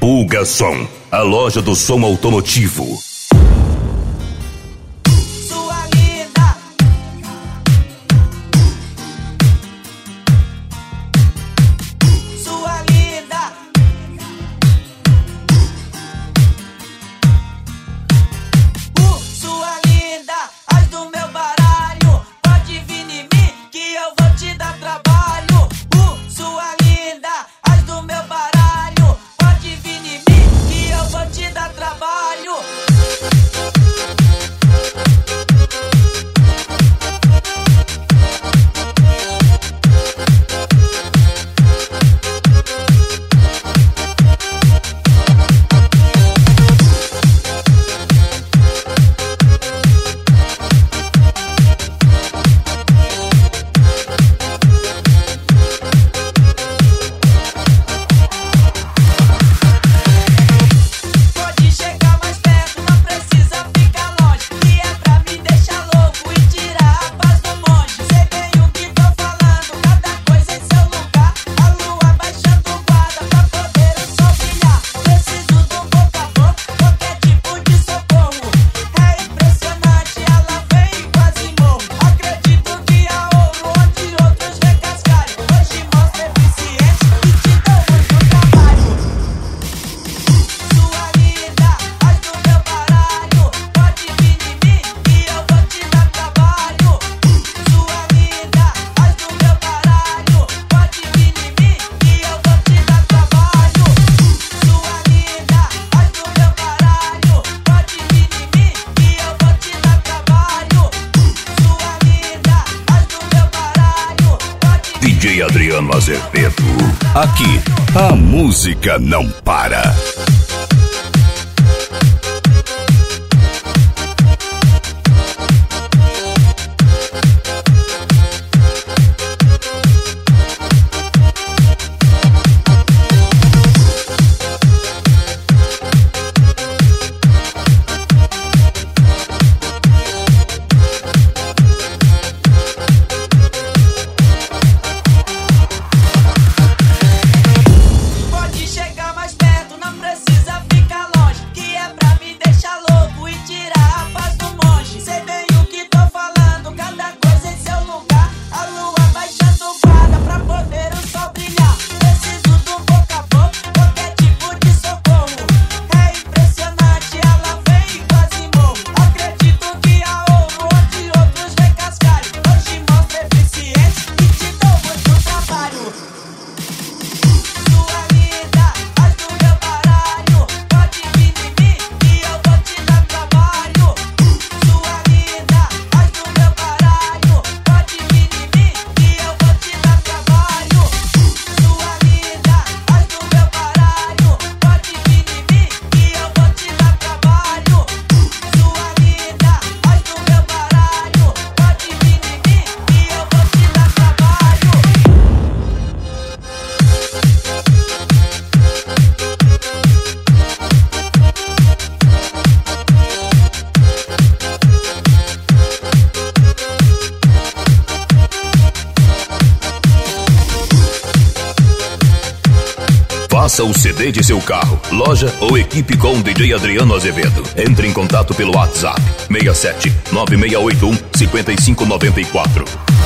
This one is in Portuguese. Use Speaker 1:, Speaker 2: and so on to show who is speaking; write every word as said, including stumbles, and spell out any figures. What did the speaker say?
Speaker 1: Pulga Som, a loja do som automotivo. D J Adriano Azevedo. Aqui, a música não para. Faça o C D de seu carro, loja ou equipe com D J Adriano Azevedo. Entre em contato pelo WhatsApp seis sete nove seis oito um cinco cinco nove quatro.